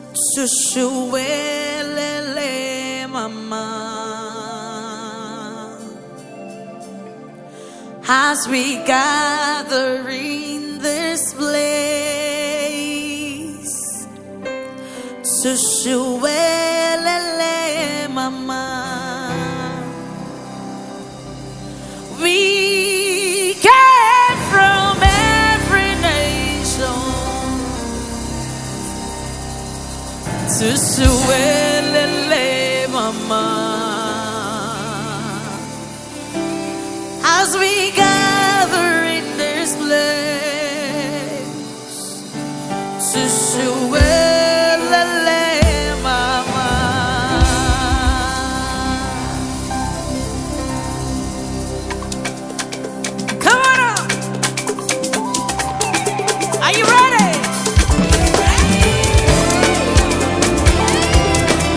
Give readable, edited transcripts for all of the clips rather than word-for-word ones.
Sushuelele mama. As we gather in this place, Sushuelele mama. We came from every nation. Sushuelele mama. As we gather in this place, Sushuelele mama. Come on up. Are you ready?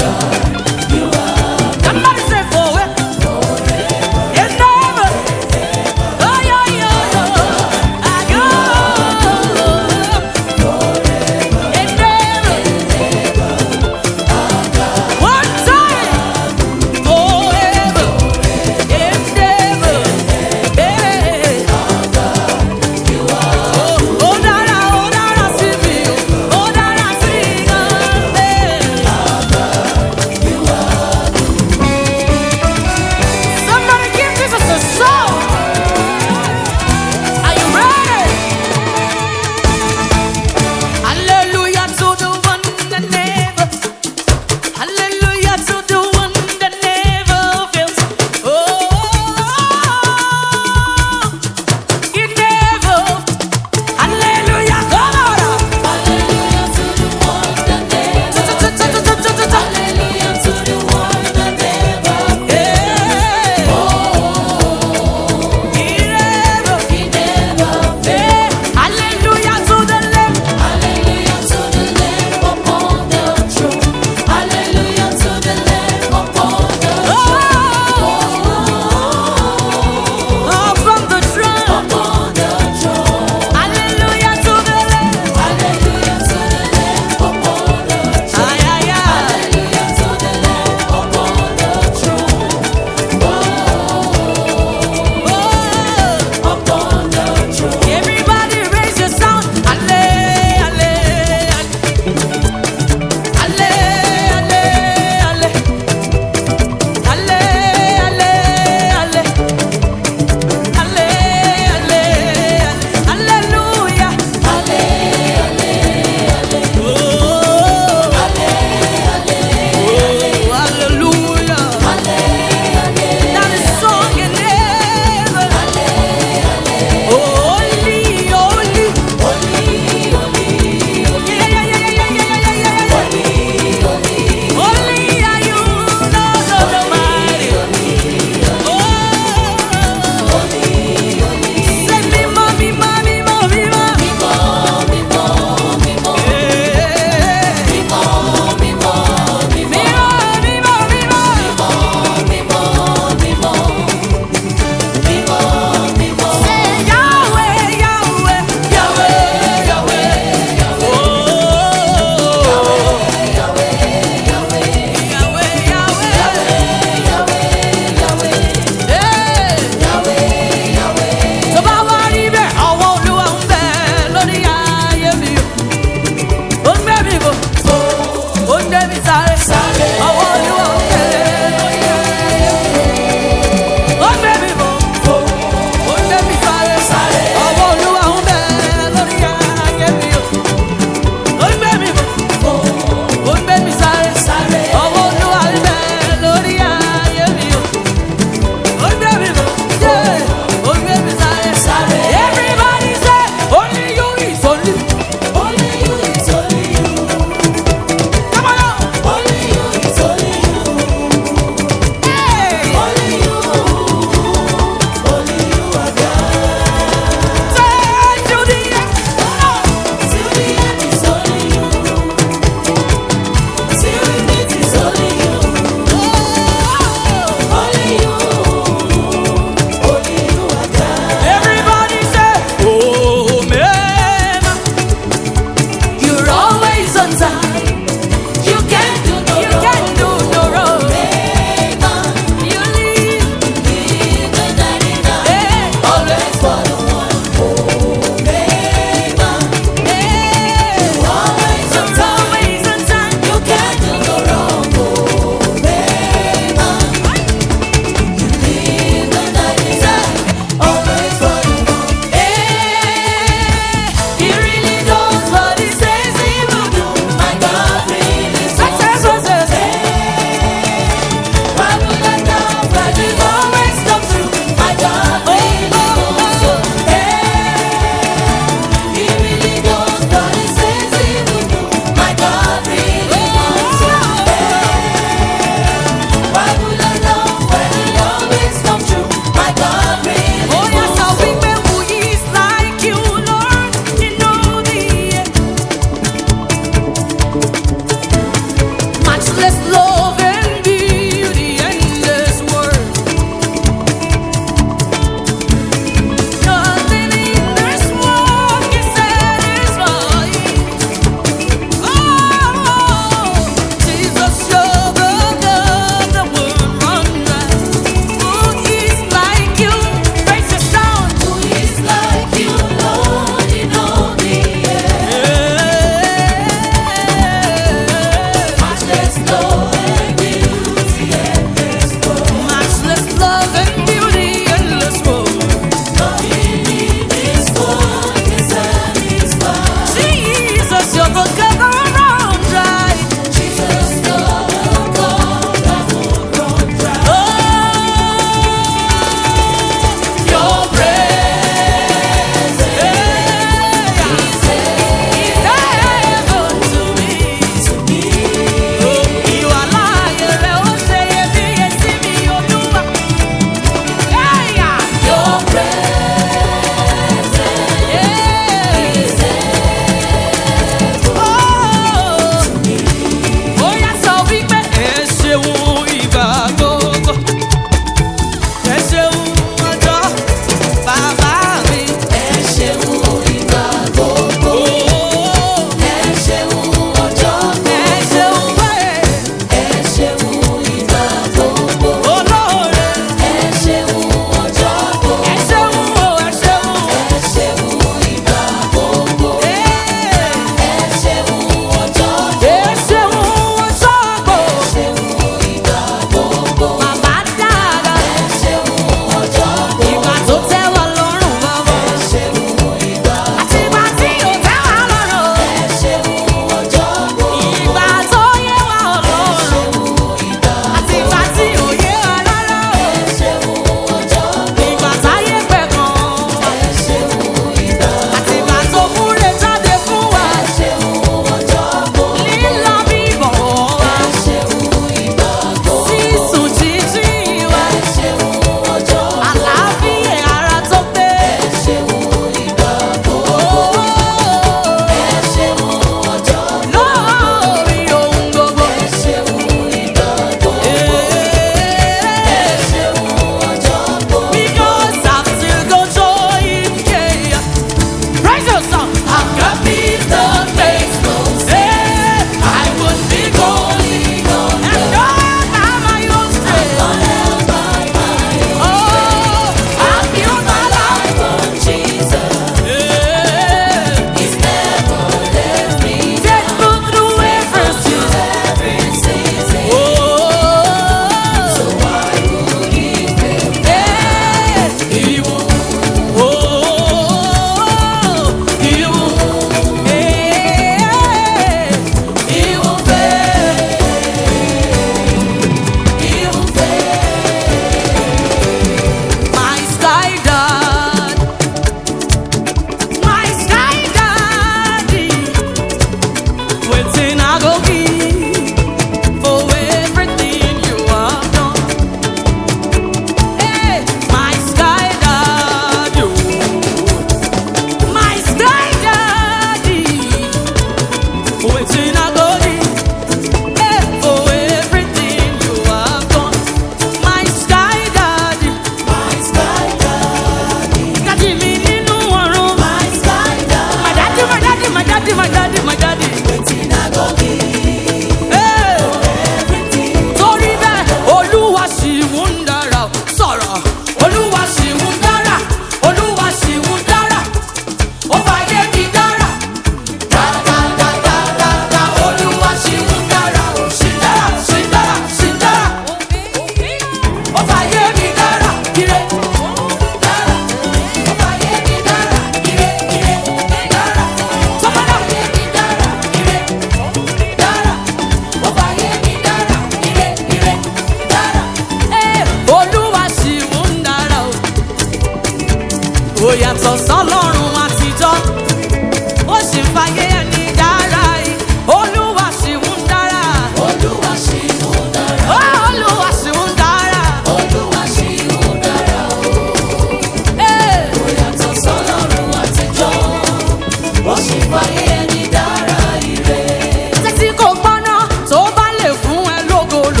Ó yàtọ̀ sọ́lọ́run àtijọ́, ó sì ń fayé ẹni dára yìí. Olúwa sì ń dára. Olúwa ṣì ń dára. Olúwa sì ń dára. Olúwa ṣì ń dára o. Ó yàtọ̀ sọ́lọ́run àtijọ́, ó sì ń fayé ẹni dára ire. Tẹ́tí kò gbọ́ná tó bá lè fún ẹ lógolo,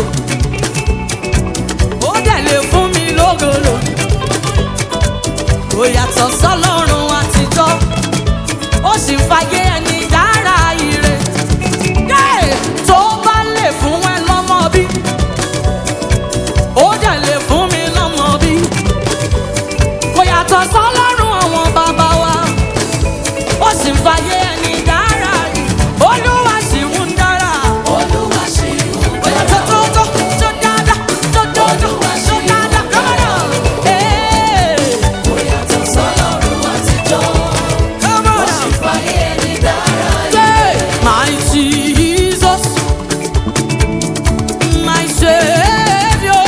ó dẹ̀ lè fún mi lógolo. Ó yàtọ̀ sọ́lọ́run àtijọ́, ó sì ń fayé ẹni dára ire. Tó bá lè fún ẹ lọ́mọ bí, ó dẹ̀ lè fún mi lọ́mọ bí. Kò yàtọ̀ sọ́lọ́run àwọn bàbá wa, ó sì ń fayé ẹni dára ire. Olúwa sì ń dára. Olúwa ṣì ń Ó yàtọ̀ tó dáadáa, tó dáadáa, come on. Ó yàtọ̀ sọ́lọ́run àtijọ́, Come ó on. sì ń fayé ẹni dára ire. My Jesus, my Savior,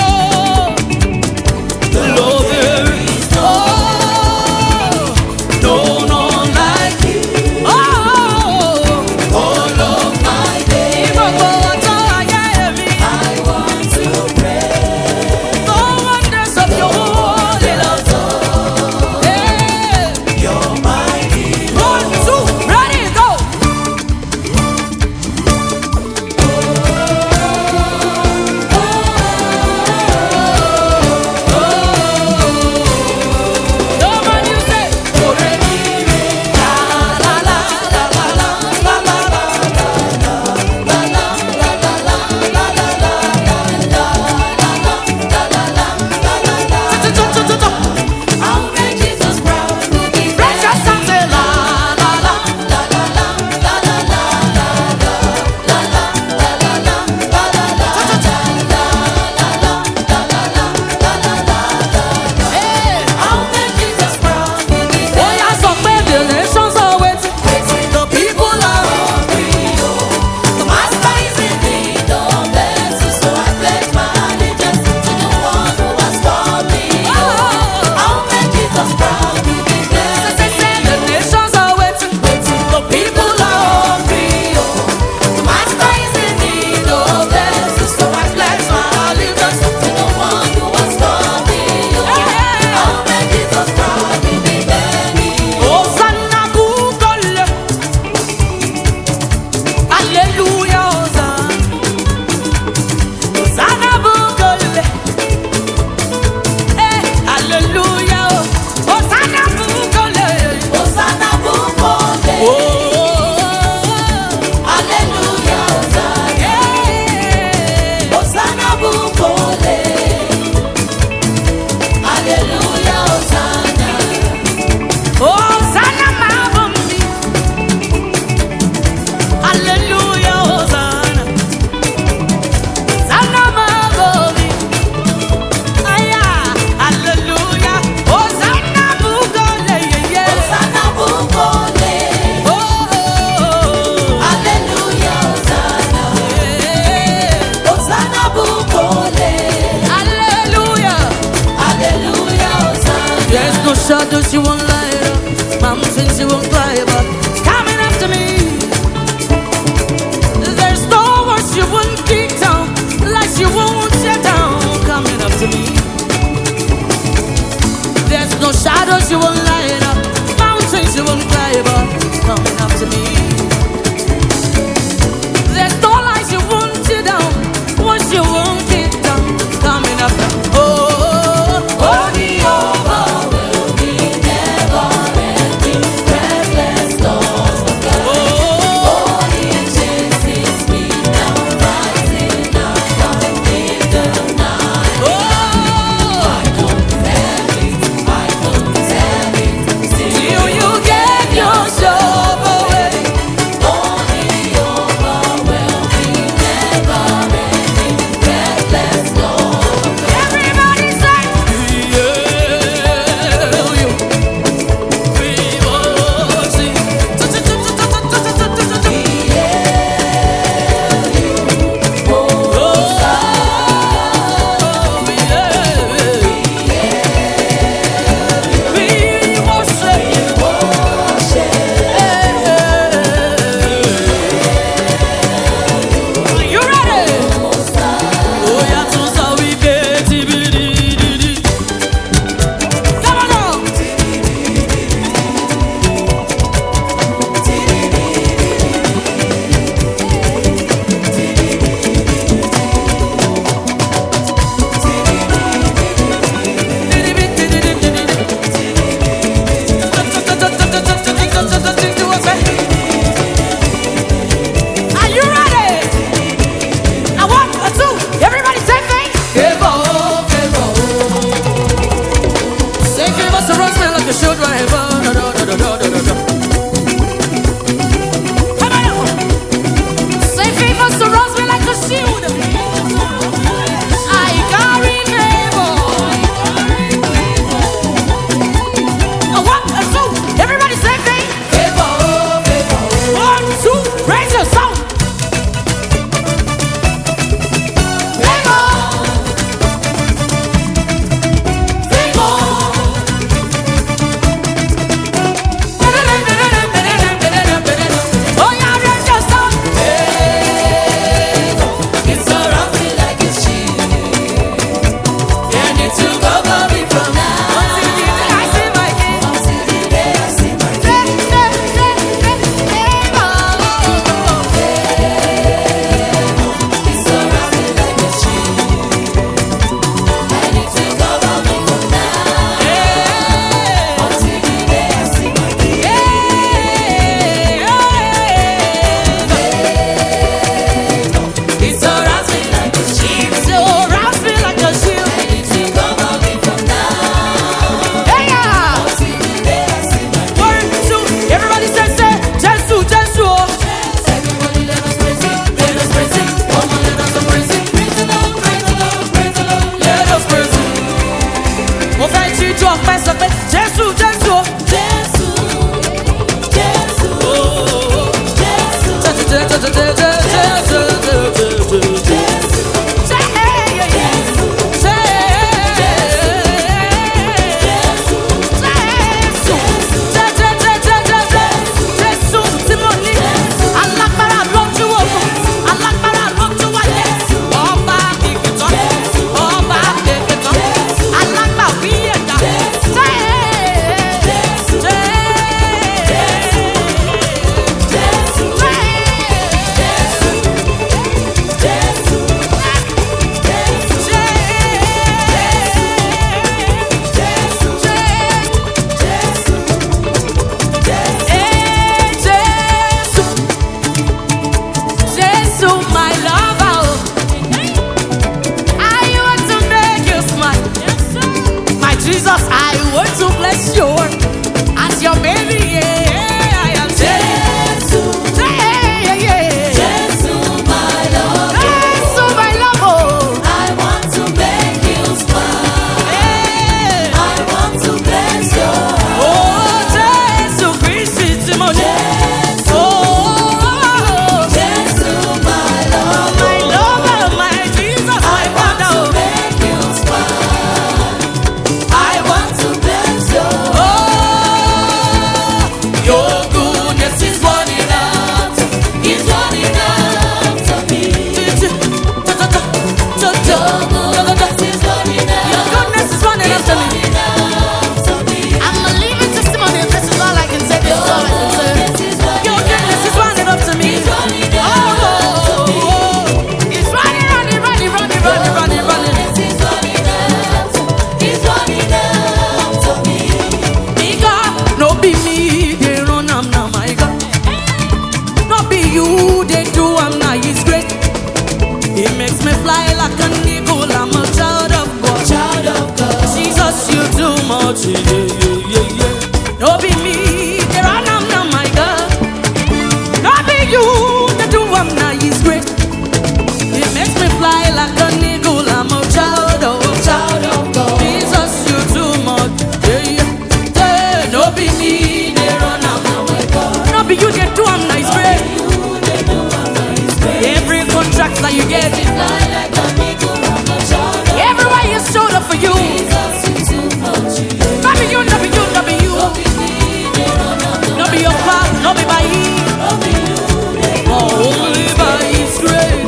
the Lord there is no none like you. All of my days, Gbogbo ọjọ́ ayé mi, I want to pray. the wonders of your holy love. Hey, You're mighty. 1, 2, ready, go. Come on, you say, la la la la la la la la. I'll make Jesus proud. We'll be Precious and say la la la. Hey, I'll make Jesus proud. We'll be oh yeah, so pé the nations are waiting. The people are The master is in need of blessings, so I pledge my allegiance to the one who has called me. I'll make Jesus proud. We'll be say the nations are waiting. The people are hungry. The master is in need of blessings, so I pledge my allegiance to the one who has called me. I'll make Jesus proud. We'll be Hosanna Bukole. Hallelujah, Hosanna Bukole. Eh, hallelujah, Hosanna Bukole. Hosanna Bukole. Oh, Hallelujah, Hosanna. yeah. Hosanna Bukole. Hallelujah, Hosanna. Hosanna Mabumbi. Hallelujah, Hosanna. Hosanna Mabumbi. Aya, hallelujah. Hosanna Bukole, yeah, yeah. Hosanna Bukole. Oh, oh, oh. Hallelujah, Hosanna. Yeah. Hosanna Bukole. Hallelujah. Hallelujah, Hosanna. There's no shadows you won't light up, mountains you won't climb up. Coming after me. There's no words you won't kick down, lies you won't tear down. Coming after me. There's no shadows you won't light up, mountains you won't climb up. Coming after me. There's no lies you won't tear down, words you won't kick down. Coming after. Only over will be never ending, restless love of God. Holy and chases me now, rising up from the night. I don't tell it, be me, they run am. No be you, they do am nice great. Every contract that you get, everywhere you showed up for you. No be you, no be you, no be you. No be your pop, no be by you. Only by His grace.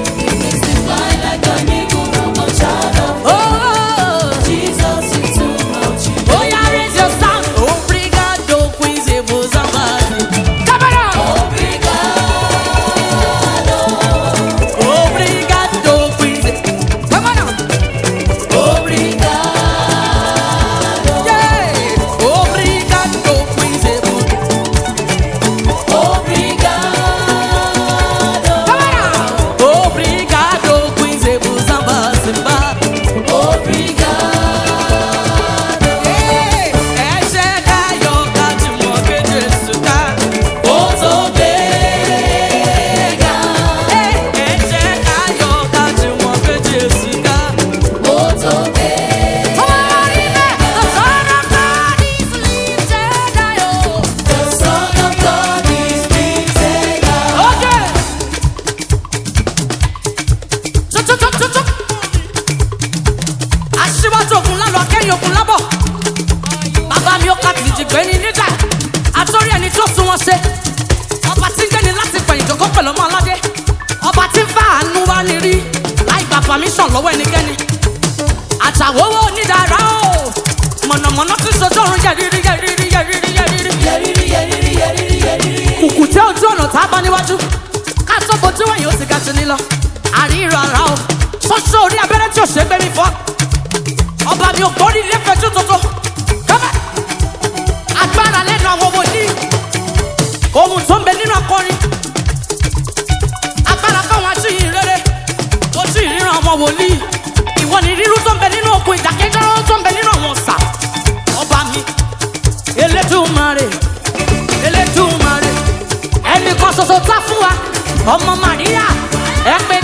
Permission lọ́wọ́ ẹnikẹ́ni àtàwọ́wọ́ onídàárà o mọ̀nàmọ́ná tí sọ́jọ́rùn yẹ̀rìrì yẹ̀rìrì yẹ̀rìrì yẹ̀rìrì yẹ̀rìrì yẹ̀rìrì yẹ̀rìrì yẹ̀rìrì kùkù tẹ́ ojú ọ̀nà tá a bá níwájú ká tó bojú wẹ̀yìn ó sì ga jù ní lọ àríyìnrò ara o sọ́sọ́ orí abẹ́rẹ́ tí ò ṣe é gbé mi fọ́ ọba mi ò gbórí ilé fẹjú tuntun kọ́mẹ́ agbára lẹ́nu àwọn wòlíì ohun tó ń bẹ nínú akọrin agbára fáwọn aṣíyìn rere ojú ìríran àwọn wòlíì ìwọ ni rírú tó ń bẹ nínú òkun ìdákẹ́jọ́ tó ń bẹ nínú àwọn ọ̀sà ọba mi Elédùmarè Elédùmarè ẹnìkan ṣoṣo tá fún wa ọmọ Màríà ẹ pé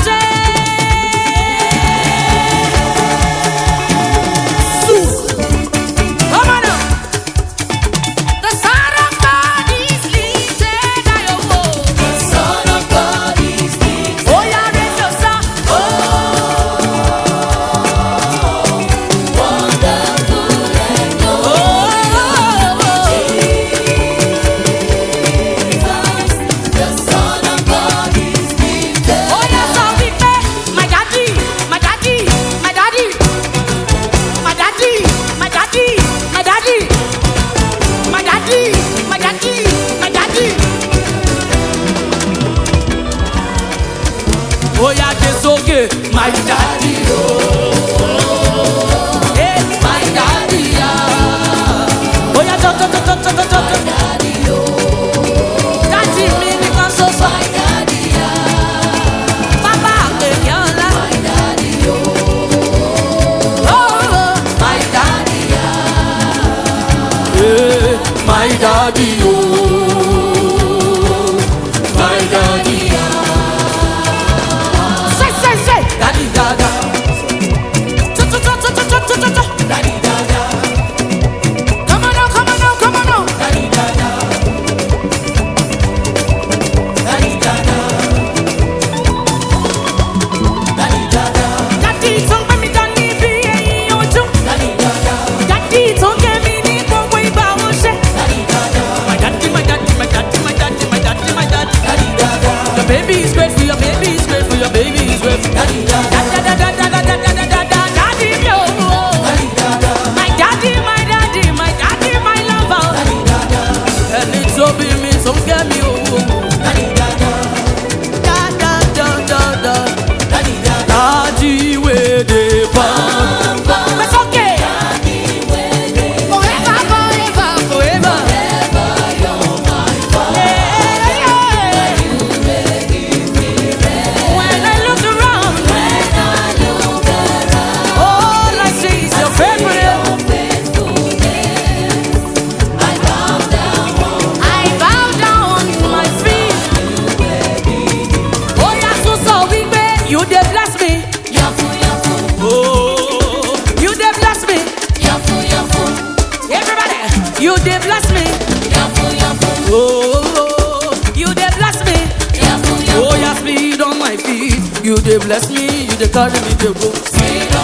my daddy, oh, hey, my daddy, oh yeah, my daddy, oh, daddy, me because so my daddy, Papa, my daddy, oh, my daddy, hey, my daddy, oh, my daddy. Daddy Dada, Daddy Dada, come on now, come on now, come on now, Daddy Dada, Daddy Dada, Daddy Dada, Daddy don't let me down, be your joke, Daddy Dada, Daddy don't get me, Daddy Dada, my daddy, my dey bless me, you dey carry me dey go. Sing